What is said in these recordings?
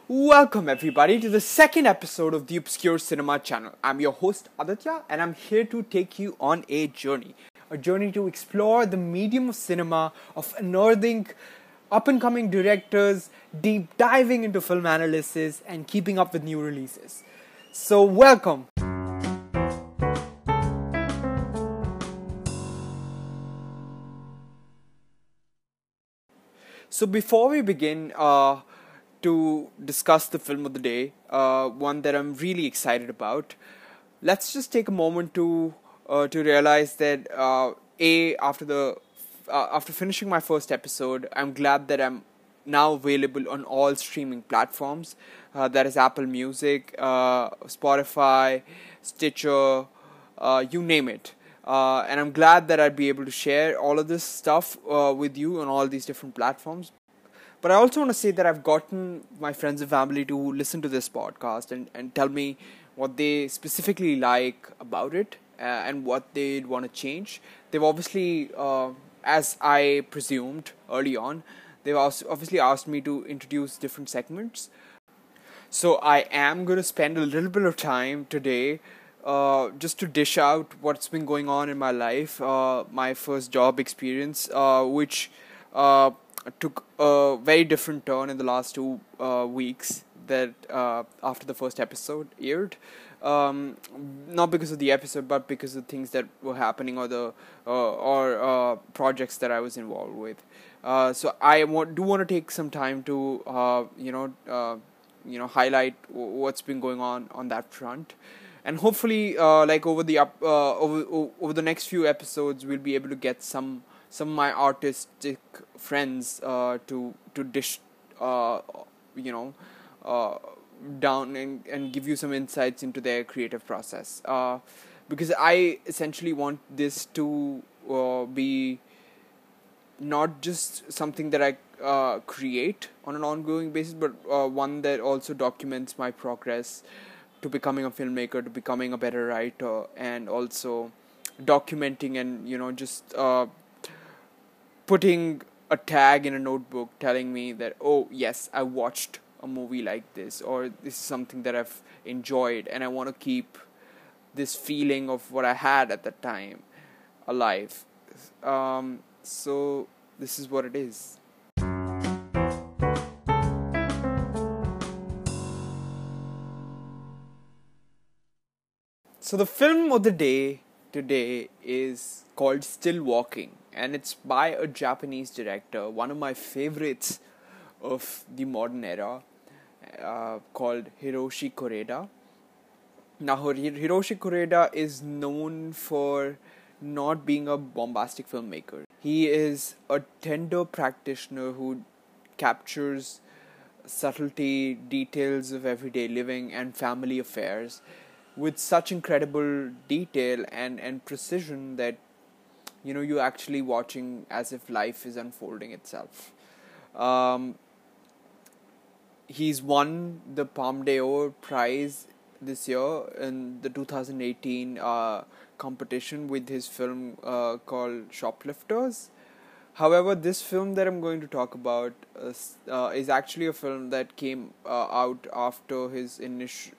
Welcome everybody to the second episode of the Obscure Cinema channel. I'm your host Aditya and I'm here to take you on a journey to explore the medium of cinema, of unearthing up-and-coming directors, deep diving into film analysis and keeping up with new releases. So welcome! So before we begin to discuss the film of the day, one that I'm really excited about, let's just take a moment to realize that after finishing my first episode, I'm glad that I'm now available on all streaming platforms. That is Apple Music, Spotify, Stitcher, you name it. And I'm glad that I'd be able to share all of this stuff with you on all these different platforms. But I also want to say that I've gotten my friends and family to listen to this podcast and tell me what they specifically like about it and what they'd want to change. They've obviously, as I presumed early on, they've obviously asked me to introduce different segments. So I am going to spend a little bit of time today just to dish out what's been going on in my life, my first job experience, which took a very different turn in the last 2 weeks that after the first episode aired. Not because of the episode, but because of things that were happening or the projects that I was involved with. So I do want to take some time to highlight what's been going on that front. And hopefully, like over the next few episodes, we'll be able to get some of my artistic friends to dish down and give you some insights into their creative process. Because I essentially want this to be not just something that I create on an ongoing basis, but one that also documents my progress to becoming a filmmaker, to becoming a better writer, and also documenting and just putting a tag in a notebook telling me that, oh yes, I watched a movie like this, or this is something that I've enjoyed and I want to keep this feeling of what I had at that time alive. So this is what it is. So the film of the day today is called Still Walking, and it's by a Japanese director, one of my favorites of the modern era, called Hiroshi Koreda. Now, Hiroshi Koreda is known for not being a bombastic filmmaker. He is a tender practitioner who captures subtlety, details of everyday living and family affairs with such incredible detail and precision that you're actually watching as if life is unfolding itself. He's won the Palme d'Or prize this year in the 2018 competition with his film called Shoplifters. However, this film that I'm going to talk about is actually a film that came out after his initial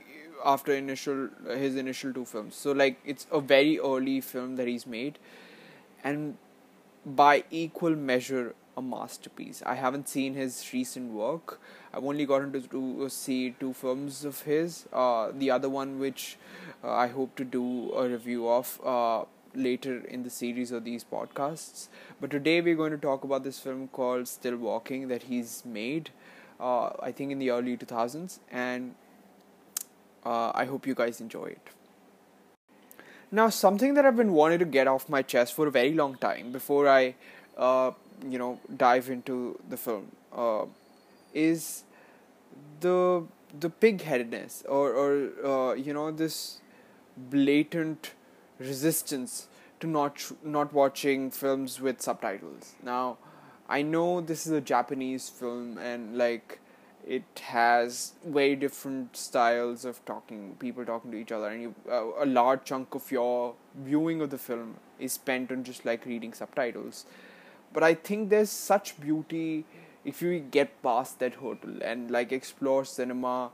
two films. So like it's a very early film that he's made, and by equal measure a masterpiece. I haven't seen his recent work. I've only gotten to see 2 films of his. The other one, which I hope to do a review of later in the series of these podcasts. But today we're going to talk about this film called Still Walking that he's made, I think in the early 2000s, and I hope you guys enjoy it. Now, something that I've been wanting to get off my chest for a very long time before I dive into the film is the pig-headedness or this blatant resistance to not watching films with subtitles. Now, I know this is a Japanese film and like it has very different styles of people talking to each other, and a large chunk of your viewing of the film is spent on just like reading subtitles. But I think there's such beauty if we get past that hurdle and like explore cinema,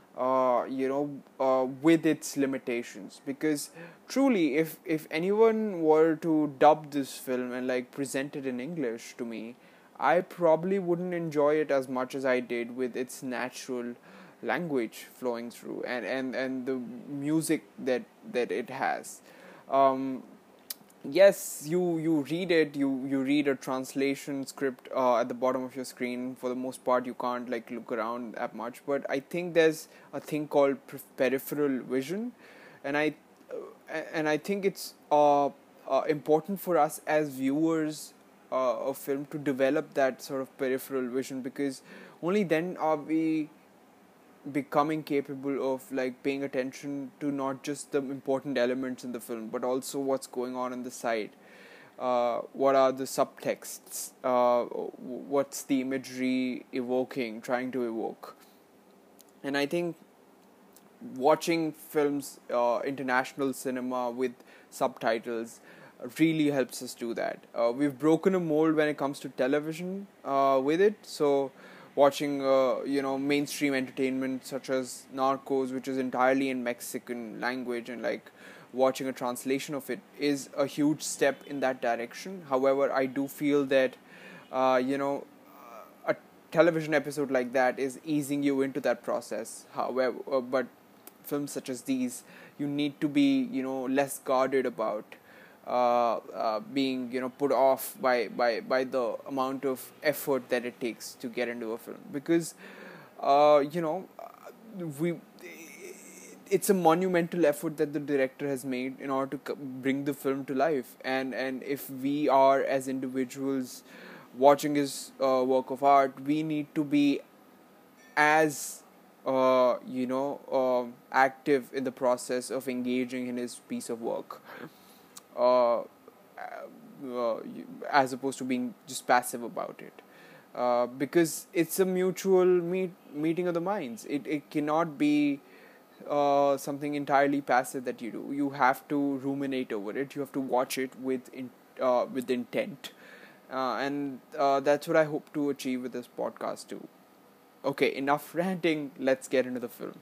with its limitations. Because truly, if anyone were to dub this film and like present it in English to me, I probably wouldn't enjoy it as much as I did with its natural language flowing through, and the music that it has. Um, yes, you read it, you read a translation script at the bottom of your screen. For the most part, you can't like look around that much, but I think there's a thing called peripheral vision, and I think it's important for us as viewers of film to develop that sort of peripheral vision, because only then are we becoming capable of like paying attention to not just the important elements in the film, but also what's going on the side. What are the subtexts? What's the imagery trying to evoke? And I think watching films, international cinema with subtitles, really helps us do that. We've broken a mold when it comes to television with it. So watching mainstream entertainment such as Narcos, which is entirely in Mexican language, and like watching a translation of it is a huge step in that direction. However, I do feel that a television episode like that is easing you into that process. However, but films such as these, you need to be less guarded about being put off by the amount of effort that it takes to get into a film, because we it's a monumental effort that the director has made in order to bring the film to life, and if we are as individuals watching his work of art, we need to be as active in the process of engaging in his piece of work, uh, as opposed to being just passive about it, because it's a mutual meeting of the minds. It cannot be something entirely passive that you do. You have to ruminate over it. You have to watch it with intent, and that's what I hope to achieve with this podcast too. Okay, enough ranting. Let's get into the film.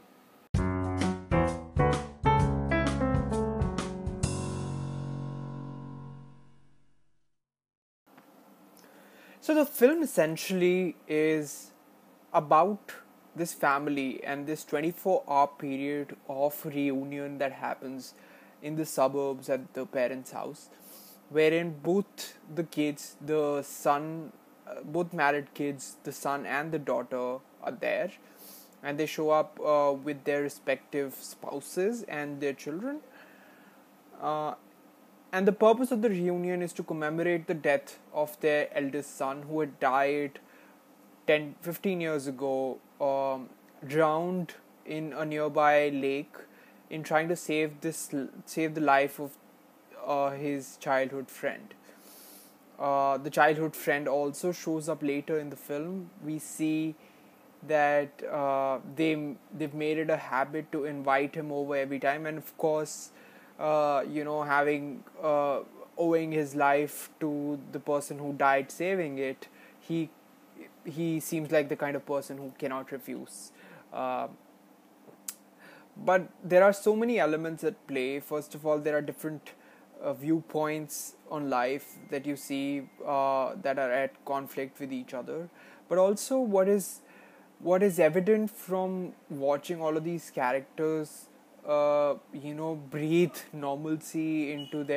So the film essentially is about this family and this 24-hour period of reunion that happens in the suburbs at the parents' house, wherein both the kids, the son, both married kids, the son and the daughter are there, and they show up with their respective spouses and their children. Uh, and the purpose of the reunion is to commemorate the death of their eldest son, who had died 10-15 years ago, drowned in a nearby lake in trying to save the life of his childhood friend. The childhood friend also shows up later in the film. We see that they've made it a habit to invite him over every time, and of course, having owing his life to the person who died saving it, he seems like the kind of person who cannot refuse. Uh, but there are so many elements at play. First of all, there are different viewpoints on life that you see that are at conflict with each other. But also, what is evident from watching all of these characters, breathe normalcy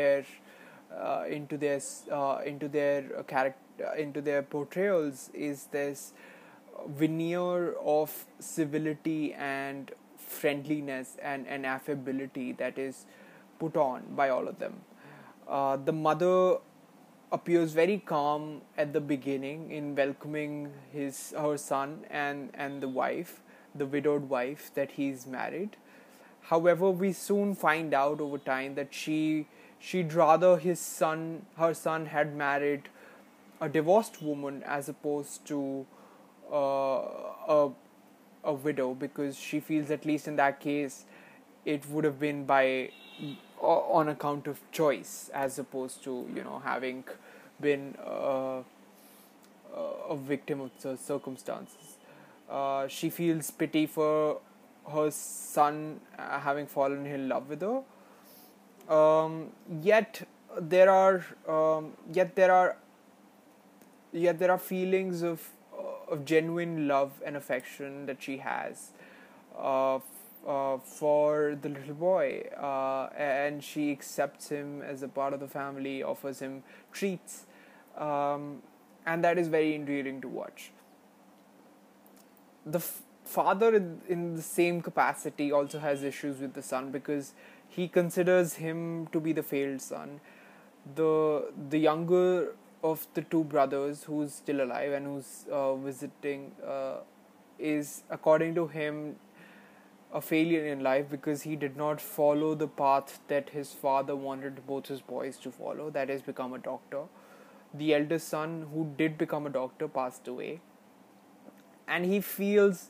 into their character, into their portrayals, is this veneer of civility and friendliness and affability that is put on by all of them. The mother appears very calm at the beginning in welcoming her son and the wife, the widowed wife that he's married. However, we soon find out over time that she'd rather her son had married a divorced woman as opposed to a widow, because she feels, at least in that case, it would have been on account of choice, as opposed to having been a victim of the circumstances. She feels pity for her son having fallen in love with her. Um, yet there are yet there are yet there are feelings of genuine love and affection that she has for the little boy, and she accepts him as a part of the family, offers him treats, um, and that is very endearing to watch. The father, in the same capacity, also has issues with the son because he considers him to be the failed son. The younger of the two brothers, who's still alive and who's visiting, is, according to him, a failure in life because he did not follow the path that his father wanted both his boys to follow, that is, become a doctor. The eldest son, who did become a doctor, passed away, and he feels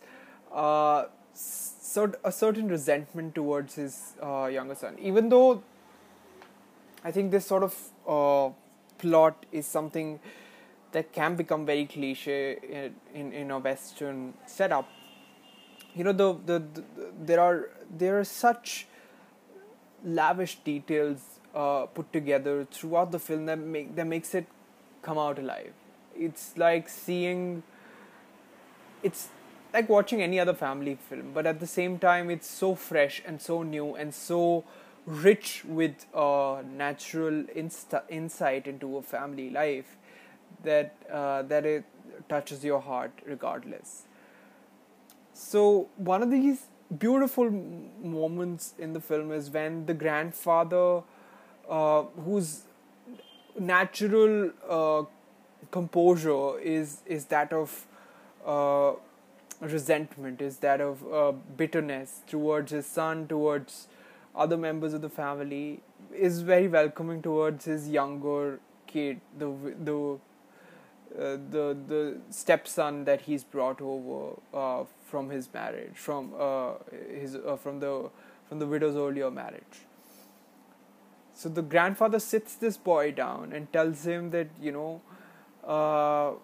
a certain resentment towards his younger son. Even though I think this sort of plot is something that can become very cliche in a Western setup. You know, there are such lavish details put together throughout the film that makes it come out alive. It's like seeing it's like watching any other family film, but at the same time, it's so fresh and so new and so rich with natural insight into a family life that it touches your heart regardless. So one of these beautiful moments in the film is when the grandfather, whose natural composure is that of uh, resentment, is that of bitterness towards his son, towards other members of the family, is very welcoming towards his younger kid, the stepson that he's brought over from his marriage, from the widow's earlier marriage. So the grandfather sits this boy down and tells him that, uh,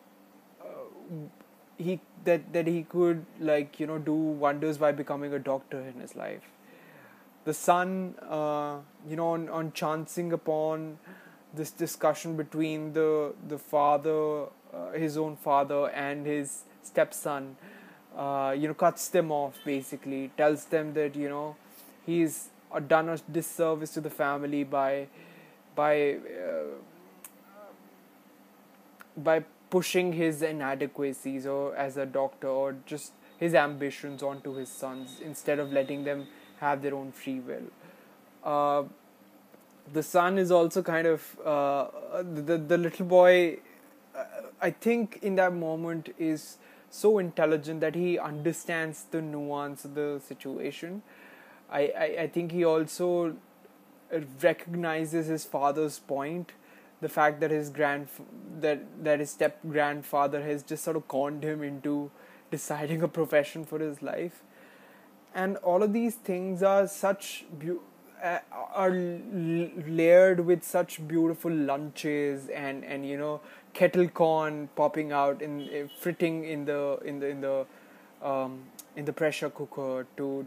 he could, like, do wonders by becoming a doctor in his life. The son, on chancing upon this discussion between the father, his own father, and his stepson, cuts them off, basically tells them that he's done a disservice to the family by uh, by pushing his inadequacies or as a doctor, or just his ambitions onto his sons, instead of letting them have their own free will. Uh, the son is also kind of the little boy. I think in that moment is so intelligent that he understands the nuance of the situation. I think he also recognizes his father's point, the fact that that his step grandfather has just sort of conned him into deciding a profession for his life, and all of these things are layered with such beautiful lunches and kettle corn popping out in fritting in the pressure cooker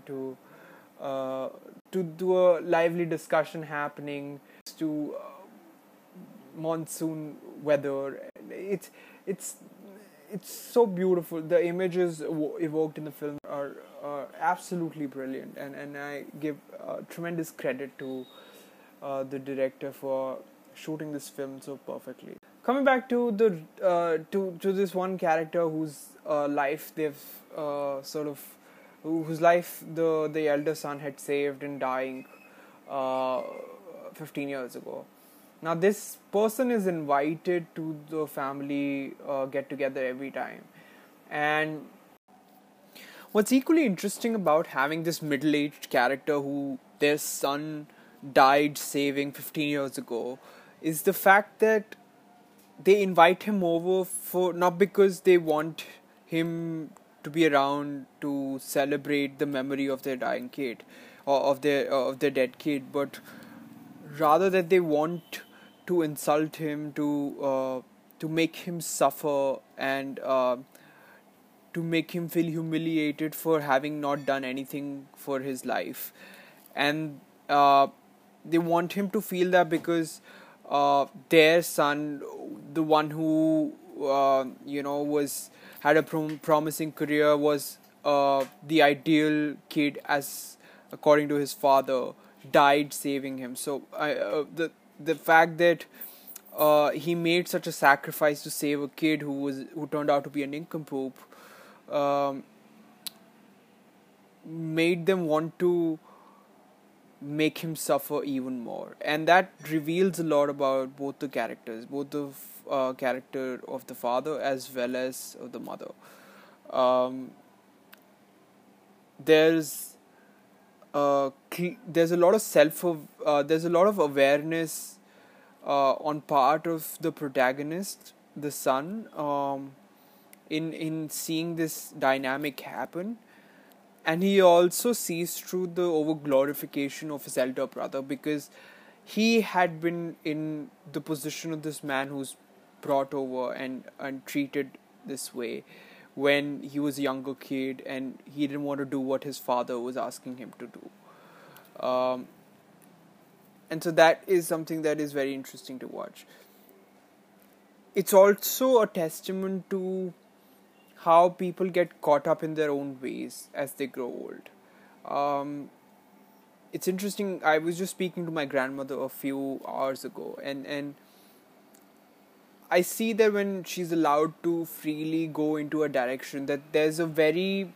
to do a lively discussion happening to monsoon weather. It's it's so beautiful. The images evoked in the film are absolutely brilliant, and I give tremendous credit to the director for shooting this film so perfectly. Coming back to the to this one character whose life they've sort of whose life the elder son had saved in dying uh, 15 years ago. Now this person is invited to the family get together every time, and what's equally interesting about having this middle-aged character who their son died saving 15 years ago is the fact that they invite him over for not because they want him to be around to celebrate the memory of their dying kid or of their dead kid, but rather that they want to insult him, to make him suffer and to make him feel humiliated for having not done anything for his life. And they want him to feel that because their son, the one who was had a promising career, was the ideal kid as according to his father, died saving him. So the fact that he made such a sacrifice to save a kid who turned out to be a nincompoop, um, made them want to make him suffer even more, and that reveals a lot about both the characters, both the character of the father as well as of the mother. Um, there's there's a lot of there's a lot of awareness on part of the protagonist, the son, in seeing this dynamic happen. And he also sees through the over glorification of his elder brother, because he had been in the position of this man who's brought over and treated this way when he was a younger kid, and he didn't want to do what his father was asking him to do. And so that is something that is very interesting to watch. It's also a testament to how people get caught up in their own ways as they grow old. It's interesting. I was just speaking to my grandmother a few hours ago, and I see that when she's allowed to freely go into a direction, that there's a very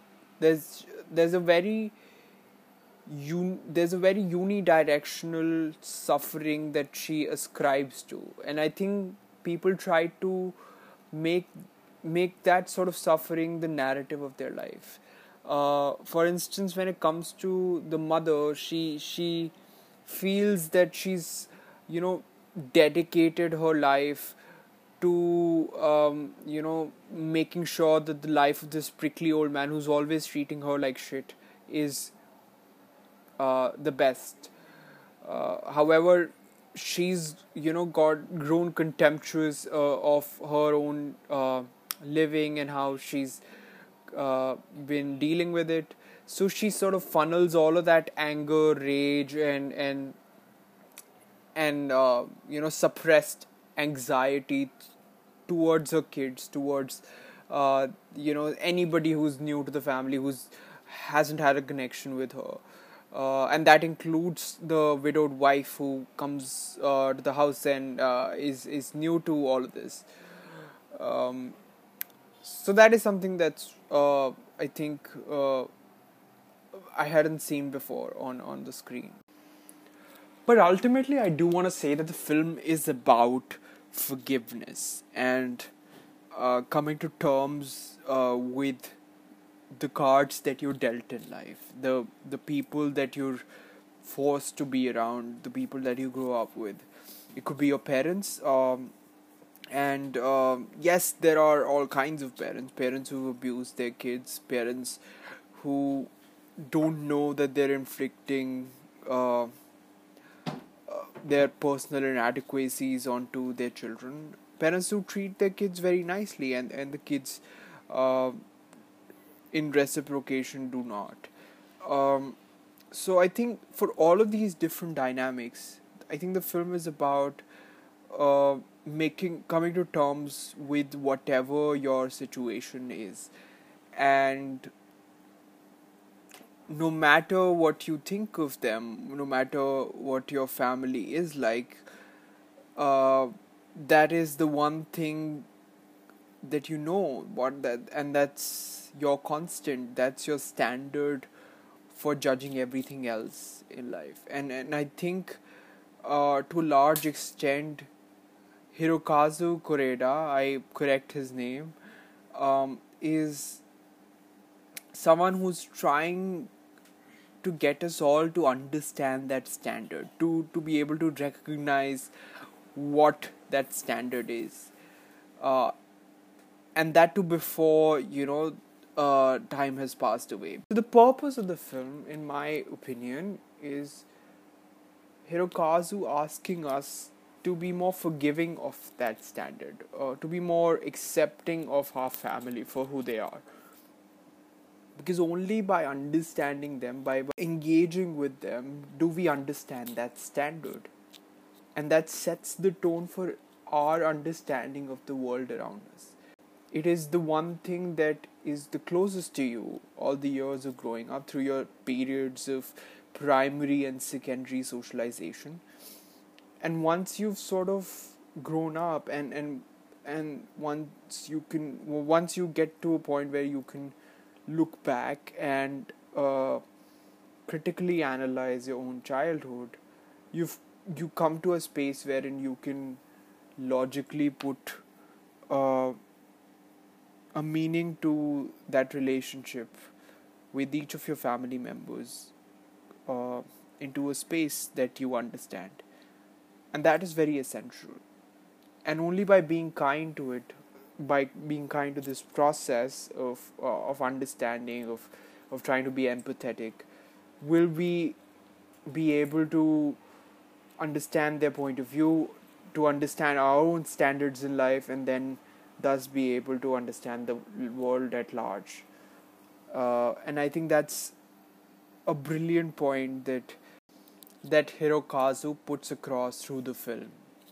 unidirectional suffering that she ascribes to, and I think people try to make that sort of suffering the narrative of their life. For instance, when it comes to the mother, she feels that she's, dedicated her life to, making sure that the life of this prickly old man who's always treating her like shit is the best. However, she's grown contemptuous of her own living and how she's been dealing with it. So she sort of funnels all of that anger, rage, and suppressed anxiety towards her kids, towards anybody who's new to the family, who's hasn't had a connection with her. And that includes the widowed wife who comes to the house and is new to all of this. So that is something that's I think I hadn't seen before on the screen. But ultimately, I do want to say that the film is about forgiveness and coming to terms with the cards that you're dealt in life, the people that you're forced to be around, the people that you grow up with. It could be your parents, and yes, there are all kinds of parents who abuse their kids, parents who don't know that they're inflicting their personal inadequacies onto their children, parents who treat their kids very nicely, and the kids in reciprocation do not. So I think for all of these different dynamics, I think the film is about coming to terms with whatever your situation is, and no matter what you think of them, no matter what your family is like, that is the one thing that and that's your constant, that's your standard for judging everything else in life. And I think to a large extent, Hirokazu Koreda, I correct his name, is someone who's trying to get us all to understand that standard, to be able to recognize what that standard is, and that too before time has passed away. So the purpose of the film, in my opinion, is Hirokazu asking us to be more forgiving of that standard, to be more accepting of our family for who they are. Because only by understanding them, by engaging with them, do we understand that standard. And that sets the tone for our understanding of the world around us. It is the one thing that is the closest to you all the years of growing up through your periods of primary and secondary socialization. And once you've sort of grown up and once you get to a point where you can look back and critically analyze your own childhood, you've you come to a space wherein you can logically put uh, a meaning to that relationship with each of your family members, uh, into a space that you understand. And that is very essential. And only by being kind to it, by being kind to this process of understanding, of trying to be empathetic, will we be able to understand their point of view, to understand our own standards in life, and then thus be able to understand the world at large. And I think that's a brilliant point that Hirokazu puts across through the film.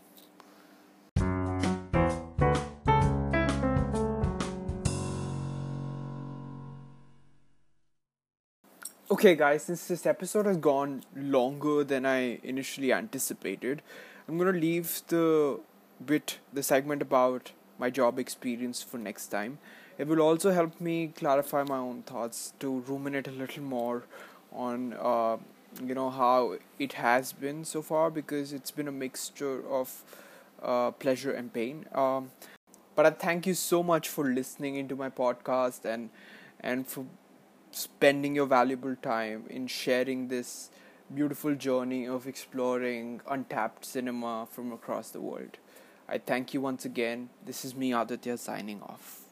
Okay, guys, since this episode has gone longer than I initially anticipated, I'm gonna leave the segment about my job experience for next time. It will also help me clarify my own thoughts, to ruminate a little more on how it has been so far, because it's been a mixture of pleasure and pain. But I thank you so much for listening into my podcast, and for spending your valuable time in sharing this beautiful journey of exploring untapped cinema from across the world. I thank you once again. This is me, Aditya, signing off.